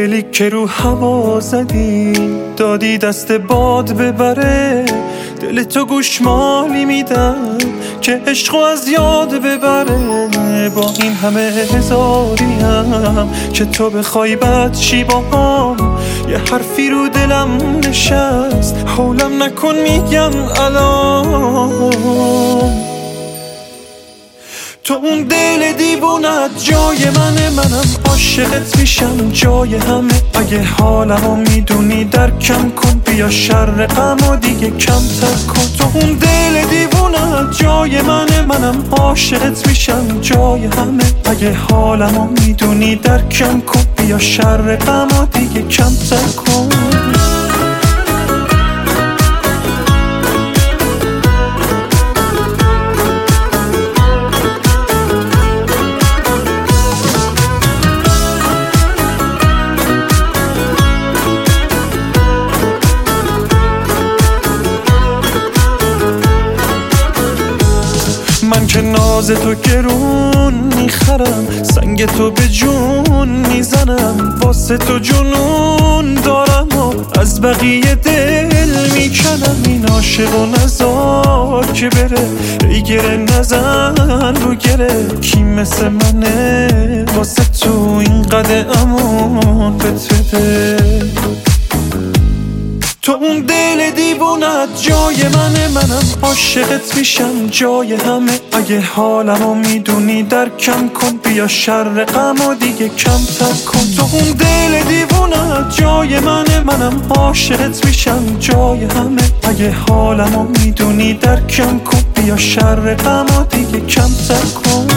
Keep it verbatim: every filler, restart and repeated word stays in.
دلی که رو هوا زدی دادی دست باد ببره، دل تو گوشمالی میدم که عشقو از یاد ببره. با این همه هزاریم که تو بخوای بد چی باهام، یه حرفی رو دلم نشست حولم نکن میگم الان. تو اون دل دیوونت جای منه، منم عاشقت میشم جای همه. اگه حالمو میدونی درکم کن، بیا شر غمو دیگه کمتر کن. تو اون دل دیوونت جای منه، منم عاشقت میشم جای همه. اگه حالمو میدونی درکم کن، بیا شر غمو دیگه کمتر کن. من که ناز تو گرون میخرم، سنگ تو به جون میزنم، واسه تو جنون دارم و از بقیه دل میکنم. این عاشق و نزار که بره، ای گره نزن رو گره. کی مثل منه واسه تو این قد امون بده. تو اون دل دیوونت جای منه، منم عاشقت میشم جای همه. اگه حالمو میدونی درکم کن، بیا شر غمو دیگه کمتر کن. تو اون دل دیوونت جای منه، منم عاشقت میشم جای همه. اگه حالمو میدونی درکم کن، بیا شر غمو دیگه کمتر کن.